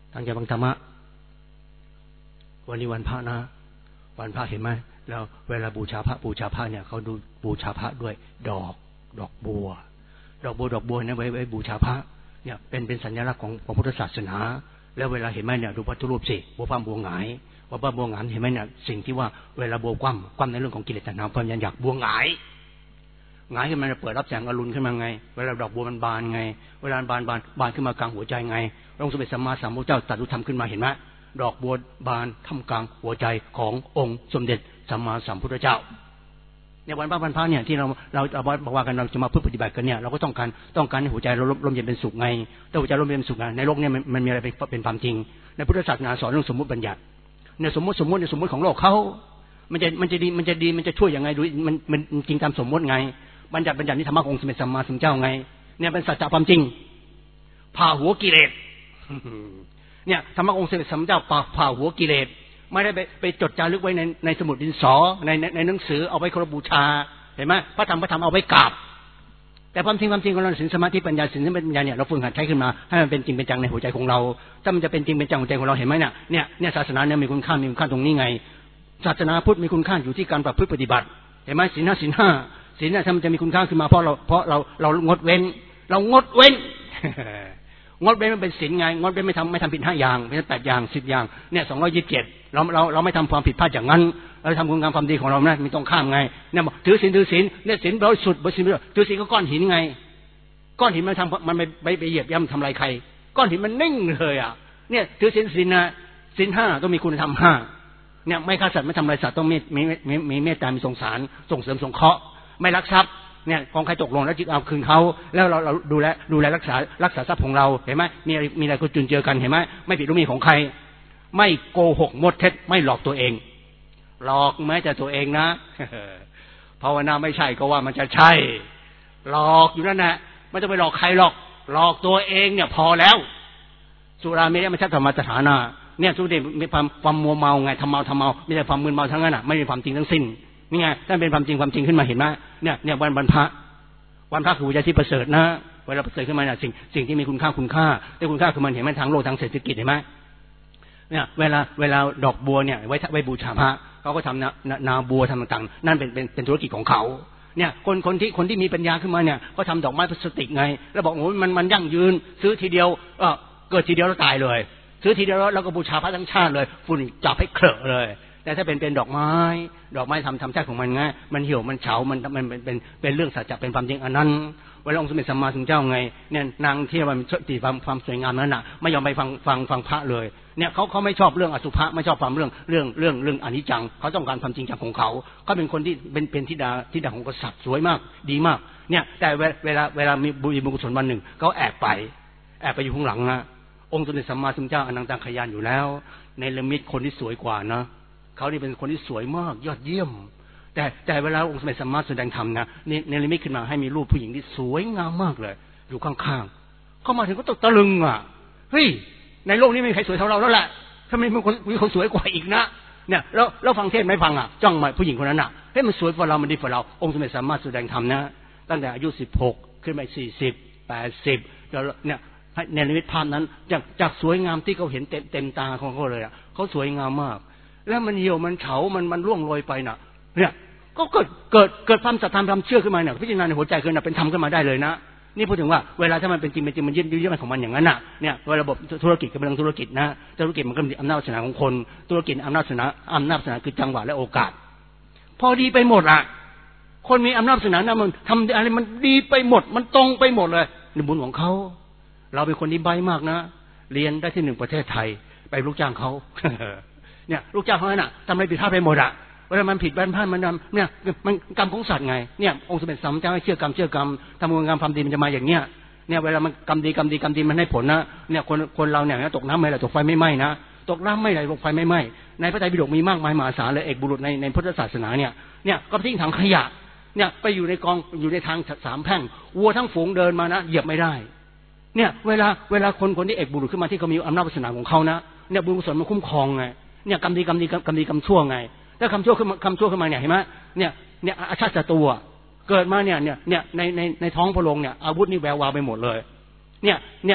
ตั้งใจฟังธรรมะวันนี้วันพระนะวันพระเห็นไหมแล้วเวลาบูชาพระเนี่ยเขาดูบูชาพระด้วยดอกบัวเนี่ยไว้บูชาพระเนี่ยเป็นสัญลักษณ์ของพุทธศาสนาแล้วเวลาเห็นไหมเนี่ยดูพระรูปสิบัวพามบัวหงายว่าบัวหงายเห็นไหมเนี่ยสิ่งที่ว่าเวลาบัวคว่ำในเรื่องของกิเลสตัณหาความอยากบัวหงายขึ้นมาเปิดรับแสงอรุณขึ้นมาไงเวลาดอกบัวมันบานไงเวลาบานขึ้นมากลางหัวใจไงองค์สมเด็จสัมมาสัมพุทธเจ้าตรัสรู้ธรรมขึ้นมาเห็นไหมดอกบัวบานท่ามกลางหัวใจขององค์สมเด็จสัมมาสัมพุทธเจ้าในวันพระเนี่ยที่เราบอกว่ากันเราจะมาปฏิบัติกันเนี่ยเราก็ต้องการให้หัวใจเราร่มเย็นเป็นสุขไงถ้าหัวใจร่มเย็นเป็นสุขในโลกเนี่ยมันมีอะไรเป็นความจริงในพุทธศาสนาสอนเรื่องสมมติบัญญัติเนี่ยสมมติของโลกเขามันจะดีมันจะช่วยยังไงดูมันจริงตามสมมติไงบัญญัตินี่ธรรมะขององค์สมเด็จสัมมาสัมพุทธเจ้าไงเนี่ยเป็นสัจจะความจริงผ่าหัวกิเลสเนี่ยธรรมะองค์สมเด็จสัมมาสัมพุทธเจ้าผ่าหัวกิเลสไม่ได้ไปจดจารึกไว้ในสมุดดินสอในหนังสือเอาไว้เคารพบูชาเห็นไหมพระธรรมเอาไว้กราบแต่ความจริงของเราศีลสมาธิปัญญาเนี่ยเราฝึกหัดใช้ขึ้นมาให้มันเป็นจริงเป็นจังในหัวใจของเราถ้ามันจะเป็นจริงเป็นจังหัวใจของเราเห็นไหมเนี่ยศาสนาเนี่ยมีคุณค่าตรงนี้ไงศาสนาพุทธมีคุณค่าอยู่ที่การประพฤติปฏิบัติเห็นไหมศีลห้าถ้ามันจะมีคุณค่าขึ้นมาเพราะเรางดเว้นงดเว้นมันเป็นศีลไงงดเว้นไม่ทำผิด5อย่างไม่ใช่8อย่าง10อย่างเนี่ย227เราไม่ทำความผิดพลาดอย่างนั้นเราทำคุณงามความดีของเรานะมีตรงข้ามไงเนี่ยถือศีลเนี่ยศีลบริสุทธิ์ถือศีลก็ก้อนหินไงก้อนหินมันไปเหยียบย่ำทำลายใครก้อนหินมันนิ่งเลยอ่ะเนี่ยถือศีลนะศีล5ต้องมีคุณธรรม5เนี่ยไม่ฆ่าสัตว์ไม่ทำลายสัตว์ต้องมีเมตตามีสงสารส่งเสริมสงเคราะห์ไม่ลักทรัพย์เนี่ยของใครตกลงแล้วจึงเอาคืนเขาแล้วเราดูแลรักษาทรัพย์ของเราเห็นไหมมีอะไรก็จุนเจือกันเห็นไหมไม่ผิดรู้มีของใครไม่โกหกมดเท็จไม่หลอกตัวเองหลอกแม้แต่ตัวเองนะภาวนาไม่ใช่ก็ว่ามันจะใช่หลอกอยู่นั่นแหละไม่ต้องไปหลอกใครหรอกหลอกตัวเองเนี่ยพอแล้วสุราเมรยมัชฌัมมาสถานะเนี่ยสุเดชมีความมัวเมาไงทำเมาไม่ใช่ความมึนเมาทั้งนั้นอ่ะไม่มีความจริงทั้งสิ้นนี่ไงถ้าเป็นความจริงขึ้นมาเห็นไหมเนี่ยวันพระคือวิญญาณที่ประเสริฐนะเวลาประเสริฐขึ้นมาเนี่ยสิ่งที่มีคุณค่าแต่คุณค่าคือมันเห็นมันทางโลกทางเศรษฐกิจเห็นไหมเนี่ยเวลาดอกบัวเนี่ยไว้บูชาพระเขาก็ทำนาบัวทำต่างๆนั่นเป็นธุรกิจของเขาเนี่ยคนที่มีปัญญาขึ้นมาเนี่ยก็ทำดอกไม้พลาสติกไงแล้วบอกโอ้มันยั่งยืนซื้อทีเดียวเกิดทีเดียวแล้วตายเลยซื้อทีเดียวแล้วก็บูชาพระทั้งชาติเลยฝุ่นจับให้เคลอะเลยแต่ถ้าเป็นดอกไม้ทำชาติของมันไงมันเหี่ยวมันเฉามันเป็นเรื่องสัจจะเป็นความจริงอันนั้นเวลาองค์สมเด็จสัมมาสัมพุทธเจ้าไงเนี่ยนางที่มันตีความสวยงามนั้นน่ะไม่ยอมไปฟังพระเลยเนี่ยเขาไม่ชอบเรื่องอสุภะไม่ชอบความเรื่องอนิจจังเขาต้องการความจริงจังของเขาเป็นคนที่เป็นธิดาของกษัตริย์สวยมากดีมากเนี่ยแต่เวลามีบุญกุศลวันหนึ่งเขาแอบไปอยู่ข้างหลังนะองค์สมเด็จสัมมาสัมพุทธเจ้าอนันตขยานอยู่แล้วในละมิตคนที่สวยกว่านะเขานี่เป็นคนที่สวยมากยอดเยี่ยมแต่เวลาองค์สมเด็จสัมมาสัมพุทธเจ้าแสดงธรรมนะในละมิตขึ้นมาให้มีรูปผู้หญิงที่สวยงามมากเลยอยู่ข้างๆเขามาถึงก็ตะลึงอ่ะเฮ้ยในโลกนี้ไม่มีใครสวยเท่าเราแล้วแหละถ้ามีคนสวยกว่าอีกนะเนี่ยแล้วฟังเทศไม่ฟังอ่ะจ้องมาผู้หญิงคนนั้นอ่ะเฮ้ยมันสวยกว่าเรามันดีกว่าเราองค์สมเด็จสัมมาสัมพุทธเจ้าแสดงธรรมนะตั้งแต่อายุ16ขึ้นไป40 80แล้วเนี่ยในนิมิตภาพนั้นจากสวยงามที่เขาเห็นเต็มตาของเขาเลยอ่ะเขาสวยงามมากแล้วมันเหี่ยวมันเฉามันร่วงโรยไปน่ะเนี่ยก็เกิดความศรัทธาความเชื่อขึ้นมาเนี่ยพิจารณาในหัวใจขึ้นน่ะเป็นธรรมขึ้นมาได้เลยนะนี่พูดถึงว่าเวลาถ้ามันเป็นจริงมันยืดของมันอย่างนั้นน่ะเนี่ยระบบธุรกิจก็เป็นเรื่องธุรกิจนะธุรกิจมันก็มีอำนาจวาสนาของคนธุรกิจอำนาจวาสนาคือจังหวะและโอกาสพอดีไปหมดอ่ะคนมีอำนาจวาสนานะมันทำอะไรมันดีไปหมดมันตรงไปหมดเลยในบุญของเขาเราเป็นคนที่ใบมากนะเรียนได้ที่1ประเทศไทยไปลูกจ้างเขาเนี่ยลูกจ้างเขาน่ะทำอะไรผิดพลาดไปหมดอ่ะเวลามันผิดบ้านพลาดมันเนี่ยมันกรรมของสัตว์ไงเนี่ยองค์สมเด็จสัมมาสัมพุทธเจ้าให้เชื่อกรรมทำบุญงามความดีมันจะมาอย่างเนี้ยเนี่ยเวลามันกรรมดีมันให้ผลนะเนี่ยคนเราเนี่ยตกน้ำไม่ไหลตกไฟไม่ไหม้นะตกน้ำไม่ไหลตกไฟไม่ไหม้ในพระไตรปิฎกมีมากมายมหาศาลเลยเอกบุรุษในพุทธศาสนาเนี่ยก็ทิ้งถังขยะเนี่ยไปอยู่ในกองอยู่ในทาง3แพร่งวัวทั้งฝูงเดินมานะเหยียบไม่ได้เนี่ยเวลาคนที่เอกบุรุษขึ้นมาที่เขามีอำนาจวาสนาของเขานะเนี่ยบุญกุศลมันคุ้มครองไงเนี่ยกรรมดีกรรมชั่วไงถ้าคำชั่วขึ้นมาเนี่ยเห็นไหมเนี่ยอาชาติศัตรูเกิดมาเนี่ยในท้องพระโรงเนี่ยอาวุธนี่แวววาวไปหมดเลยเนี่ย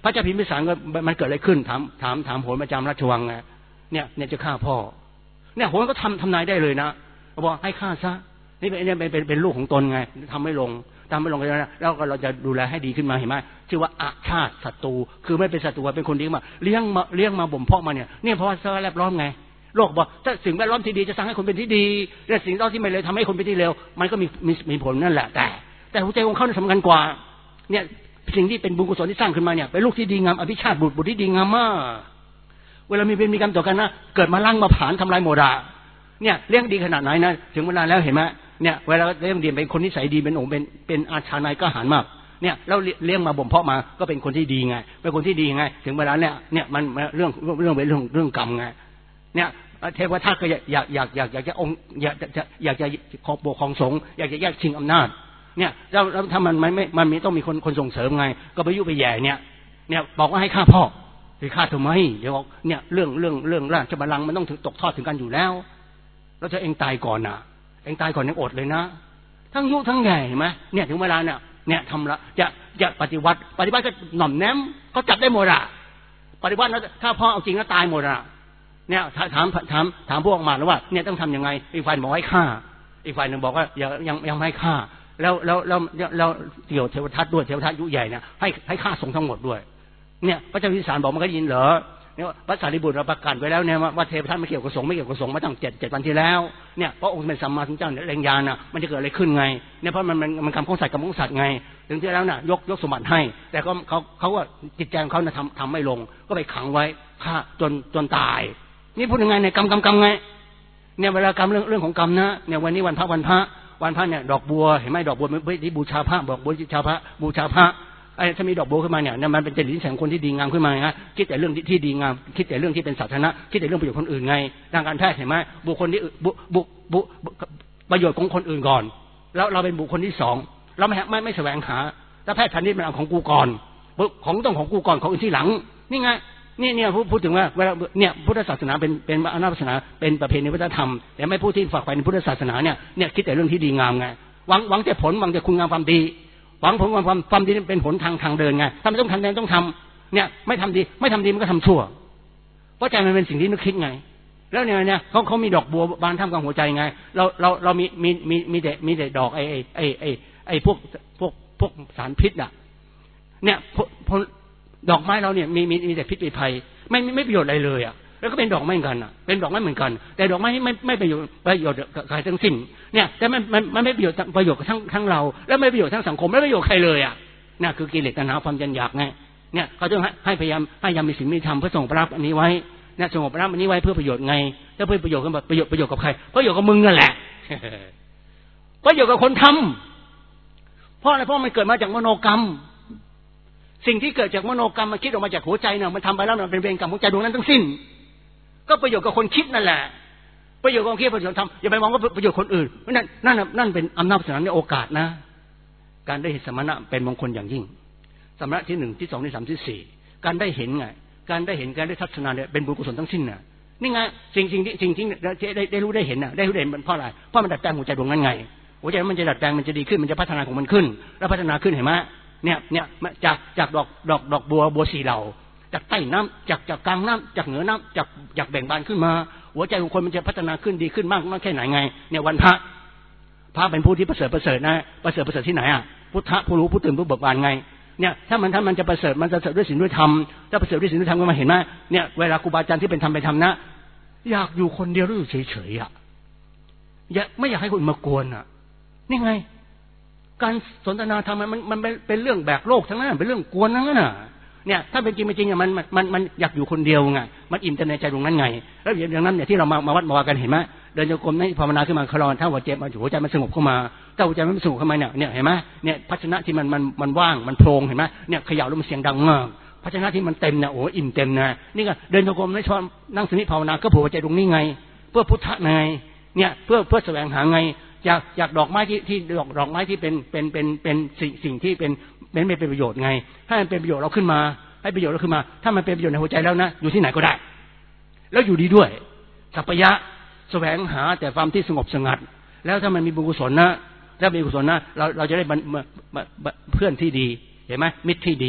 พระเจ้าพิมพิสารก็มันเกิดอะไรขึ้นถามโหนประจำราชวังไงเนี่ยจะฆ่าพ่อเนี่ยโหนก็ทำนายได้เลยนะบอกให้ฆ่าซะนี่เป็นลูกของตนไงทำไม่ลงแล้วก็เราจะดูแลให้ดีขึ้นมาเห็นไหมชื่อว่าอาชาติศัตรูคือไม่เป็นศัตรูเป็นคนดีมาเลี้ยงมาบ่มเพาะมาเนี่ยเพราะว่าสภาพแวดล้อมไงโลกบอกถ้าสิ่งแวดล้อมที่ดีจะสร้างให้คนเป็นที่ดีและสิ่งที่ไม่เลวทำให้คนเป็นที่เลวมันก็มีผลนั่นแหละแต่หัวใจของเขาเนี่ยสำคัญกว่าเนี่ยสิ่งที่เป็นบุญกุศลที่สร้างขึ้นมาเนี่ยเป็นลูกที่ดีงามอภิชาติบุตรที่ดีงามมากเวลามีกรรมต่อกันนะเกิดมาลั่งมาผานทำลายโมดาเนี่ยเลี้ยงดีขนาดไหนนะถึงเวลาแล้วเห็นไหมเนี่ยเวลาเลี้ยงดีเป็นคนนิสัยดีเป็นองค์เป็นอาชานายกล้าหาญมากเนี่ยแล้วเลี้ยงมาบ่มเพาะมาก็เป็นคนที่ดีไงเป็นคนที่ดีไงถึงเวลาเนี่ยมันเรื่องกรรมไงเนี่ยเทวทัตก็อยากจะองค์อยากจะครองปกครองสงฆ์อยากจะแยกชิงอำนาจเนี่ยแล้วถ้ามันมีต้องมีคนส่งเสริมไงก็ไปยุไปแย่เนี่ยบอกว่าให้ฆ่าพ่อไปฆ่าทำไมเดี๋ยวบอกเนี่ยเรื่องราชบัลลังก์มันต้องตกทอดถึงกันอยู่แล้วแล้วจะเองตายก่อนนะเองตายก่อนยังอดเลยนะทั้งยุทั้งใหญ่เห็นไหมเนี่ยถึงเวลาเนี่ยทำละจะปฏิวัติก็หน่อมแนมก็จับได้หมดอะปฏิวัติแล้วถ้าพ่อเอาจริงแล้วตายหมดอะเนี่ยถามพวกมาแล้วว่าเนี่ยต้องทำยังไงอีกฝ่ายบอกให้ฆ่าอีกฝ่ายหนึ่งบอกว่ายังไม่ให้ฆ่าแล้วเกี่ยวเทวทัตด้วยเทวทัตยุใหญ่เนี่ยให้ฆ่าสงฆ์ทั้งหมดด้วยเนี่ยพระเจ้าพิมพิสารบอกมันก็ยินเหรอเนี่ยพระสารีบุตรเราประกาศไว้แล้วเนี่ยว่าเทวทัตไม่เกี่ยวกับสงฆ์มาตั้ง7 วันที่แล้วเนี่ยพระองค์เป็นสัมมาสัมพุทธเจ้าเนี่ยแรงญาณน่ะมันจะเกิดอะไรขึ้นไงเนี่ยเพราะมันกรรมของสัตว์ถึงที่แล้วน่ะยกสมบัติให้แต่ก็เขาว่าจิตใจของเขาเนี่ยทำไม่ลงก็ไปขังไว้ฆ่าจนตายนี่พูดยังไงเนี่ยกรรมไงเนี่ยเวลากรรมเรื่องของกรรมนะเนี่ยวันนี้วันพระเนี่ยดอกบัวเห็นไหมดอกบัวไม่ที่บูชาพระบอกบูชาพระถ้ามีดอกบัวขึ้นมาเนี่ยมันเป็นจริตแห่งคนที่ดีงามขึ้นมาไงคิดแต่เรื่องที่ดีงามคิดแต่เรื่องที่เป็นสาธารณะคิดแต่เรื่องประโยชน์คนอื่นไงทางการแพทย์เห็นไหมบุคคลที่ประโยชน์ของคนอื่นก่อนแล้วเราเป็นบุคคลที่สองเราไม่แสวงหาถ้าแพทย์ทันนี้มันเอาของกูก่อนของกูก่อนของอื่นที่หลังนี่ไงเนี่ยพูดถึงว่าเวลาเนี่ยพุทธศาสนาเป็นอนาศาสนาเป็นประเพณีวัฒนธรรมแต่ไม่พูดที่ฝากไปในพุทธศาสนาเนี่ยคิดแต่เรื่องที่ดีงามไงหวังแต่ผลหวังแต่คุณงามความดีหวังผลความดีเป็นผลทางเดินไงถ้าไม่ต้องทางเดินต้องทำเนี่ยไม่ทำดีมันก็ทำชั่วเพราะใจมันเป็นสิ่งที่นึกคิดไงแล้วเนี่ยเขามีดอกบัวบานท่ามกลางหัวใจไงเรามีแต่ดอกไอ้พวกสารพิษอ่ะเนี่ยดอกไม้เราเนี่ยมีแต่พิษมีภัยไม่ประโยชน์อะไรเลยอ่ะแล้วก็เป็นดอกไม้เหมือนกันอ่ะเป็นดอกไม้เหมือนกันแต่ดอกไม้ไม่ประโยชน์กับใครทั้งสิ้นเนี่ยแต่มันไม่ประโยชน์กับทั้งเราแล้วไม่ประโยชน์ทั้งสังคมไม่ประโยชน์ใครเลยอ่ะนี่คือกิเลสตัณหาความอยากไงเนี่ยเขาต้องให้พยายามมีศีลมีธรรมเพื่อส่งประรับอันนี้ไว้เนี่ยส่งประรับอันนี้ไว้เพื่อประโยชน์ไงถ้าเพื่อประโยชน์กับประโยชน์กับใครประโยชน์กับมึงนั่นแหละประโยชน์กับคนทำเพราะอะไรเพราะมันเกิดมาจากมโนกรรมสิ่งที่เกิดจากมโนกรรมมันคิดออกมาจากหัวใจเนี่ยมันทำไปแล้วมันเป็นเวรกรรมของใจดวงนั้นทั้งสิ้นก็ประโยชน์กับคนคิดนั่นแหละประโยชน์ของคิดประโยชน์ทำอย่าไปมองว่าประโยชน์คนอื่นนั่นเป็นอำนาจศาสนาในโอกาสนะการได้เห็นสมณะเป็นมงคลอย่างยิ่งสมณะที่1ที่2ที่3ที่4การได้เห็นไงการได้ทัศนาเนี่ยเป็นบุญกุศลทั้งสิ้นน่ะนี่ไงสิ่งที่ได้รู้ได้เห็นน่ะได้รู้ได้เห็นมันเพราะอะไรเพราะมันดัดแปลงหัวใจดวงนั้นไงหัวใจมันจะดัดแปลงมันจะดีขึ้นมันจะพัฒนาของมันขึ้นแล้วพัฒนาขึ้นเห็นไหมเนี่ยจากดอกบัว4เหล่าจากใต้น้ำจากกลางน้ำจากเหนือน้ำจากแบ่งบานขึ้นมาหัวใจของคนมันจะพัฒนาขึ้นดีขึ้นมากแค่ไหนไงเนี่ยวันพระเป็นผู้ที่ประเสริฐนะประเสริฐที่ไหนอ่ะพุทธะผู้รู้ผู้ตื่นผู้เบิกบานไงเนี่ยถ้ามันจะประเสริฐมันจะประเสริฐด้วยศีลด้วยธรรมถ้าประเสริฐด้วยศีลด้วยธรรมก็มาเห็นไหมเนี่ยเวลาครูบาอาจารย์ที่เป็นธรรมไปทำนะอยากอยู่คนเดียวหรืออยู่เฉยๆอ่ะไม่อยากให้คนมากวนอ่ะนี่ไงการสนทนาธรรมมันเป็นเรื่องแบกโลกทั้งนั้นเป็นเรื่องกวนทั้งนั้นน่ะเนี่ยถ้าเป็นจริงอ่ะมันอยากอยู่คนเดียวไงมันอิ่มแต่ในใจตรงนั้นไงแล้วอย่างนั้นเนี่ยที่เรามาวัดมาว่ากันเห็นไหมเดินโยกรมในภาวนาขึ้นมาคลอนถ้าหัวใจมันสงบเข้ามาถ้าหัวใจมันไม่สงบเข้ามาเนี่ยเห็นไหมเนี่ยภาชนะที่มันว่างมันโพร่งเห็นไหมเนี่ยเขย่าแล้วมันเสียงดังมากภาชนะที่มันเต็มเนี่ยโอ้อิ่มเต็มนะนี่ก็เดินโยกรมในชอบนั่งสมาธิภาวนาก็ผูกหัวใจตรงนี้ไงเพื่อพุทธะไงเนี่ยเพื่อแสวงหาไงจากดอกไม้ที่ดอกไม้ที่เป็นสิ่งที่ไม่เป็นประโยชน์ไงให้มันเป็นประโยชน์เราขึ้นมาให้ประโยชน์เราขึ้นมาถ้ามันเป็นประโยชน์ในหัวใจแล้วนะอยู่ที่ไหนก็ได้แล้วอยู่ดีด้วยสัพพยะแสวงหาแต่ความที่สงบสงัดแล้วถ้ามันมีบุญกุศลนะถ้ามีกุศลนะเราจะได้เพื่อนที่ดีเห็นไหมมิตรที่ดี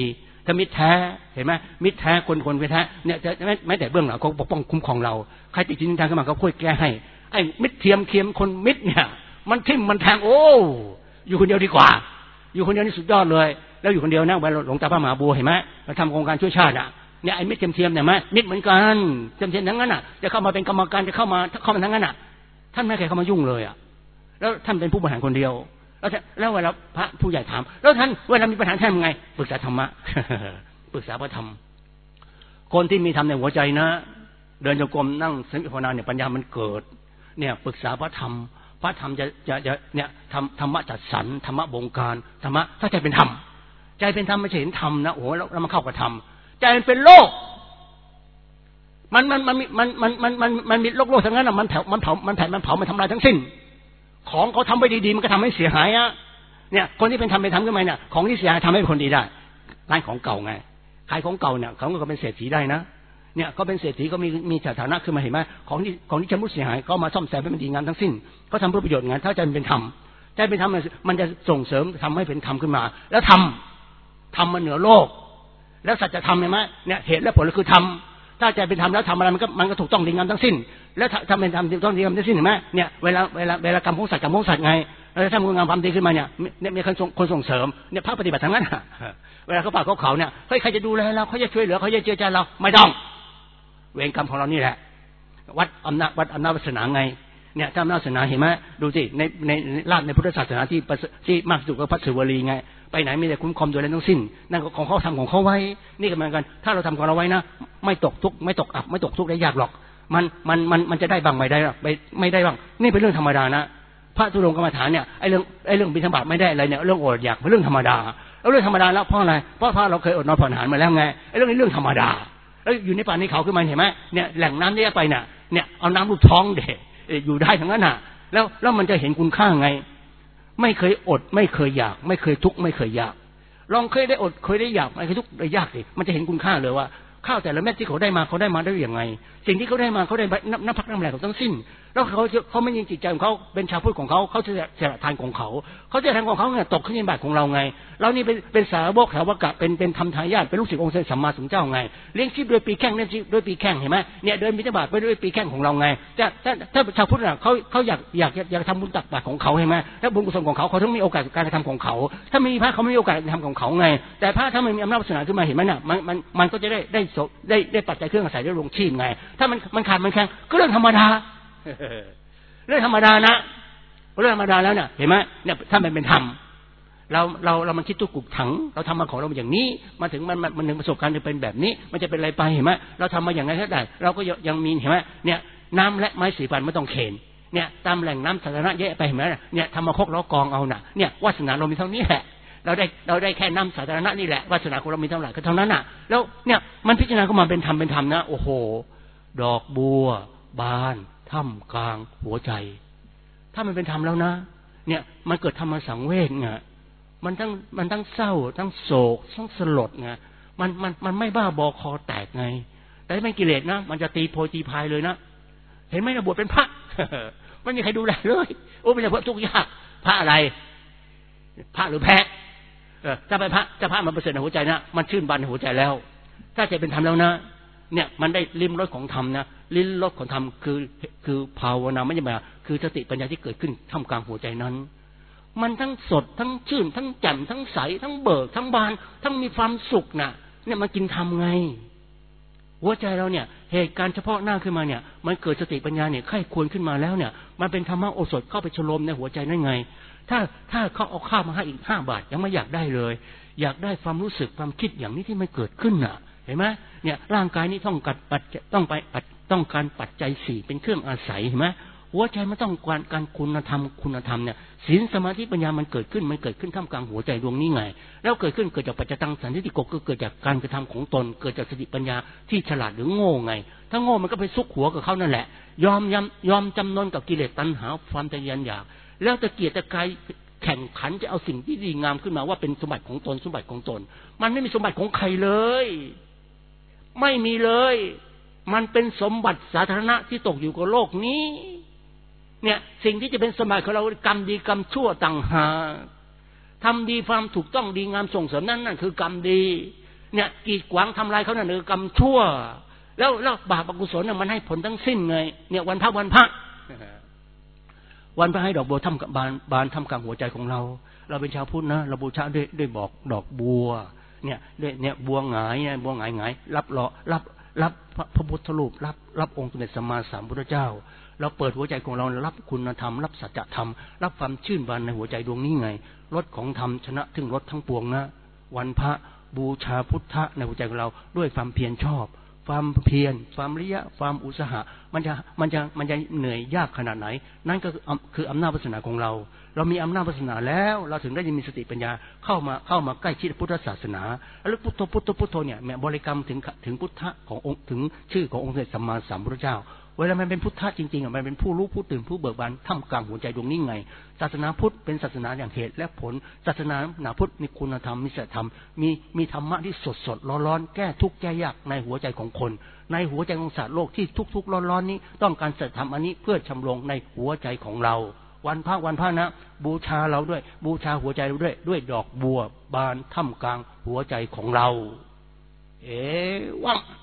ถ้ามิตรแท้เห็นไหมมิตรแท้คนแท้เนี่ยจะแม้แต่เบื้องหลังเขาปกป้องคุ้มครองเราใครติดจินทางขึ้นมาเขาค่อยแก้ให้ไอ้มิตรเทียมเคียมคนมิตรเนี่ยมันทิ่มมันแทงโอ้อยู่คนเดียวดีกว่าอยู่คนเดียวนี่สุดยอดเลยแล้วอยู่คนเดียวนะหลวงตาพระมหาบัวเห็นไหมเราทำโครงการช่วยชาติอ่ะเนี่ยไอ้มิตรเทียมเนี่ยไหมมิตรเหมือนกันเทียมทั้งนั้นอ่ะจะเข้ามาเป็นกรรมการจะเข้ามาทั้งนั้นอ่ะท่านไม่เคยเข้ามายุ่งเลยอ่ะแล้วท่านเป็นผู้บริหารคนเดียวแล้วเวลาพระผู้ใหญ่ถามแล้วท่านเวลามีปัญหาท่านยังไงปรึกษาธรรมะ ปรึกษาพระธรรมคนที่มีธรรมในหัวใจนะเดินจงกรมนั่งสมาธิภาวนาเนี่ยปัญญามันเกิดเนี่ยปรึกษาพระธรรมจะเนี่ยธรรมะจัดสรรธรรมะบงการธรรมะถ้าใจเป็นธรรมใจเป็นธรรมไม่ใช่เห็นธรรมนะโอ้แล้วมันเข้ากับธรรมใจมันเป็นโลกมันมีโลกทั้งนั้นอ่ะมันเผามันทำลายทั้งสิ้นของเขาทำไว้ดีๆมันก็ทำให้เสียหายอ่ะเนี่ยคนที่เป็นธรรมไปทำขึ้นมาเนี่ยของที่เสียหายทำให้คนดีได้ร้านของเก่าไงขายของเก่าเนี่ยเขาก็เป็นเศรษฐีได้นะเนี่ยก็เป็นเศรษฐีก็มีสถานะขึ้นมาเห็นไหมของที่ชำรุดเสียหายก็มาซ่อมแซมให้มันดีงามทั้งสิ้นก็ทำเพื่อประโยชน์งานถ้าใจเป็นธรรมใจเป็นธรรมมันจะส่งเสริมทำให้เป็นธรรมขึ้นมาแล้วทำมันเหนือโลกแล้วสัจธรรมเห็นไหมเนี่ยเหตุและผลคือธรรมถ้าใจเป็นธรรมแล้วทำอะไรมันก็ถูกต้องดีงามทั้งสิ้นแล้วทำเป็นธรรมถูกต้องดีงามทั้งสิ้นเห็นไหมเนี่ยเวลากรรมของสัตว์ไงแล้วถ้ามันงามความดีขึ้นมาเนี่ยมีคนส่งเสริมเนี่ยพระปฏิบัติทั้งนั้นเวลาเขาป่าเขาเนี่ยเฮ้ยใครจะดูแลเราเขาจะช่วยเหลือเขาจะเจือจานเราไม่ต้องเวรกรรมของเรานี่แหละวัดอำนาจวาสนาไงเนี่ยถ้าอำนาจวาสนาเห็นไหมดูสิในราชในพุทธศาสนาที่มากที่สุดก็พระศิวลีไงไปไหนมีแต่คุ้มครองโดยอะไรทั้งสิ้นนั่นของเขาทำของเขาไว้นี่ก็เหมือนกันถ้าเราทำของเราไว้นะไม่ตกทุกข์ไม่ตกอับไม่ตกทุกข์ได้ยากหรอกมันจะได้บ้างไม่ได้หรอกไม่ได้บ้างนี่เป็นเรื่องธรรมดานะพระธุดงค์กรรมฐานเนี่ยไอ้เรื่องบิณฑบาตไม่ได้อะไรเนี่ยเรื่องอดอยากเป็นเรื่องธรรมดาแล้วเรื่องธรรมดาแล้วเพราะอะไรเพราะเราเคยอดนอนผ่อนอาหารมาแล้วไงไอ้เรื่องนี้เรื่องธรรมดาแล้วอยู่ในป่าในเขาขึ้นมาเห็นไหมเนี่ยแหล่งน้ำที่ไปเนี่ยเอาน้ำลูกท้องเด็กอยู่ได้ทั้งนั้นน่ะแล้วมันจะเห็นคุณค่าไงไม่เคยอดไม่เคยอยากไม่เคยทุกข์ไม่เคยอยากลองเคยได้อดเคยได้อยากไม่เคยทุกข์ได้ยากสิมันจะเห็นคุณค่าเลยว่าข้าวแต่ละเม็ดที่เขาได้มาได้อย่างไงสิ่งที่เขาได้มาเขาได้น้ำพักน้ำแรงของทั้งสิ้นแล้วเขาไม่ยิงจิตใจของเขาเป็นชาวพุทธของเขาจะเสียทานของเขาจะทานของเขาเนี่ยตกขึ้นในบาตรของเราไงเรานี่เป็นสาวกสาวกะเป็นธรรมทายาทเป็นลูกศิษย์องค์สัมมาสัมพุทธเจ้าไงเลี้ยงชีพโดยปีแข้งเลี้ยงชีพด้วยปีแข้งเห็นไหมเนี่ยเดินบิณฑบาตไปด้วยปีแข้งของเราไงถ้าชาวพุทธน่ะเขาอยากทำบุญตักบาตรของเขาเห็นไหมถ้าบุญกุศลของเขาต้องมีโอกาสการกระทำของเขาถ้ามีพระเขาไม่มีโอกาสการกระทำของเขาไงแต่พระถ้ามันมีอำนาจวาสนาขึ้นมาเห็นไหมน่ะมันก็จะได้ปัจจัยเครื่องอาศัยได้ลงชีพไงถ้ามันขาดมันแข็งก็เรื่องธรรมดาเรื่องธรรมดานะเรื่องธรรมดาแล้วเนี่ยเห็นไหมเนี่ยถ้ามันเป็นธรรมเรามันคิดตุกกุกถังเราทำมาของเราอย่างนี้มาถึงมันถึงประสบการณ์จะเป็นแบบนี้มันจะเป็นอะไรไปเห็นไหมเราทำมาอย่างไรก็ได้เราก็ยังมีเห็นไหมเนี่ยน้ำและไม้สีฟันไม่ต้องเข็นเนี่ยตามแหล่งน้ำสาธารณะเยอะไปเห็นไหมเนี่ยทำมาคกล้อกองเอาน่ะเนี่ยวาสนาเรามีเท่านี้แหละเราได้แค่น้ำสาธารณะนี่แหละวาสนาของเรามีเท่าไหร่ก็เท่านั้นน่ะแล้วเนี่ยมันพิจารณาเข้ามาเป็นธรรมนะโอ้โหดอกบัวบานท่ามกลางหัวใจถ้ามันเป็นธรรมแล้วนะเนี่ยมันเกิดธรรมสังเวชไงมันทั้งเศร้าทั้งโศกทั้งสลดไงมันไม่บ้าบอคอแตกไงแต่ถ้าเป็นกิเลสนะมันจะตีโพยตีพายเลยนะเห็นไหมนะบวชเป็นพระ ไม่มีใครดูแลเลยโอ้เป็นพระทุกข์ยากพระอะไรพระหรือแพะถ้าเป็นพระมันประเสริฐในหัวใจนะมันชื่นบานในหัวใจแล้วถ้าใจเป็นธรรมแล้วนะเนี่ยมันได้ลิ้มรสของธรรมนะลิ้มรสของธรรมคือภาวนาไม่ใช่แบบคือสติปัญญาที่เกิดขึ้นท่ามกลางหัวใจนั้นมันทั้งสดทั้งชื่นทั้งแจ่มทั้งใสทั้งเบิกทั้งบานทั้งมีความสุขนะเนี่ยมันกินธรรมไงหัวใจเราเนี่ยเหตุการณ์เฉพาะหน้าขึ้นมาเนี่ยมันเกิดสติปัญญาเนี่ยไข้ควรขึ้นมาแล้วเนี่ยมันเป็นธรรมะโอสถเข้าไปชโลมในหัวใจนั่นไงถ้าเขาเอาข้าวมาให้อีก5 บาทยังไม่อยากได้เลยอยากได้ความรู้สึกความคิดอย่างนี้ที่มันเกิดขึ้นน่ะเห็นไหมเนี่ยร่างกายนี้ต้องการปัจจัย4เป็นเครื่องอาศัยเห็นไหมหัวใจมันต้องการคุณธรรมเนี่ยศีลสมาธิปัญญามันเกิดขึ้นท่ามกลางหัวใจดวงนี้ไงแล้วเกิดจากปัจจตังสันทิฏฐิโกก็เกิดจากการกระทำของตนเกิดจากสติปัญญาที่ฉลาดหรือโง่ไงถ้าโง่มันก็ไปซุกหัวกับเขานั่นแหละยอมจำนนกับกิเลสตัณหาความทะยานอยากแล้วตะเกียกตะกายแข่งขันจะเอาสิ่งที่ดีงามขึ้นมาว่าเป็นสมบัติของตนมันไม่มีสมบัติของใครเลยไม่มีเลยมันเป็นสมบัติสาธารณะที่ตกอยู่กับโลกนี้เนี่ยสิ่งที่จะเป็นสมบัติของเรากรรมดีกรรมชั่วต่างหากทำดีความถูกต้องดีงามส่งเสริมนั่นคือกรรมดีเนี่ยกีดขวางทำลายเขาเนี่ยกรรมชั่วแล้วบาปอกุศลเนี่ยมันให้ผลทั้งสิ้นไงเนี่ยวันพระวันพระให้ดอกบัวทำบานทำกลางหัวใจของเราเป็นชาวพุทธนะเราบูชาด้วยบอกดอกบัวเนี่ยบัวหงายเนี่ยบัวหงายรับพระพุทธรูปรับองค์สมเด็จสัมมาสัมพุทธเจ้าเราเปิดหัวใจของเรารับคุณธรรมรับสัจธรรมรับความชื่นบานในหัวใจดวงนี้ไงรสของธรรมชนะถึงรสทั้งปวงนะวันพระบูชาพุทธะในหัวใจของเราด้วยความเพียรชอบความเพียรความริยะความอุตสาหะมันจะเหนื่อยยากขนาดไหนนั่นก็คืออำนาจวาสนาของเรามีอำนาจวาสนาแล้วเราถึงได้มีสติปัญญาเข้ามาใกล้ชิดพุทธศาสนาแล้วพุทโธเนี่ยแม้บริกรรมถึงพุทธะขององค์ถึงชื่อขององค์สมเด็จสัมมาสัมพุทธเจ้าเวลามันเป็นพุทธะจริงๆมันเป็นผู้รู้ผู้ตื่นผู้เบิกบานท่ามกลางหัวใจดวงนี้ไงศาสนาพุทธเป็นศาสนาอย่างเหตุและผลศาสนาพุทธมีคุณธรรมมีศีลธรรมมีธรรมะที่สดร้อนแก้ทุกข์แก้ยากในหัวใจของคนในหัวใจของสัตว์โลกที่ทุกข์ร้อนนี้ต้องการศีลธรรมอันนี้เพื่อชำรงในหัวใจของเราวันพระนะบูชาเราด้วยบูชาหัวใจเราด้วยดอกบัวบานท่ามกลางหัวใจของเราวัง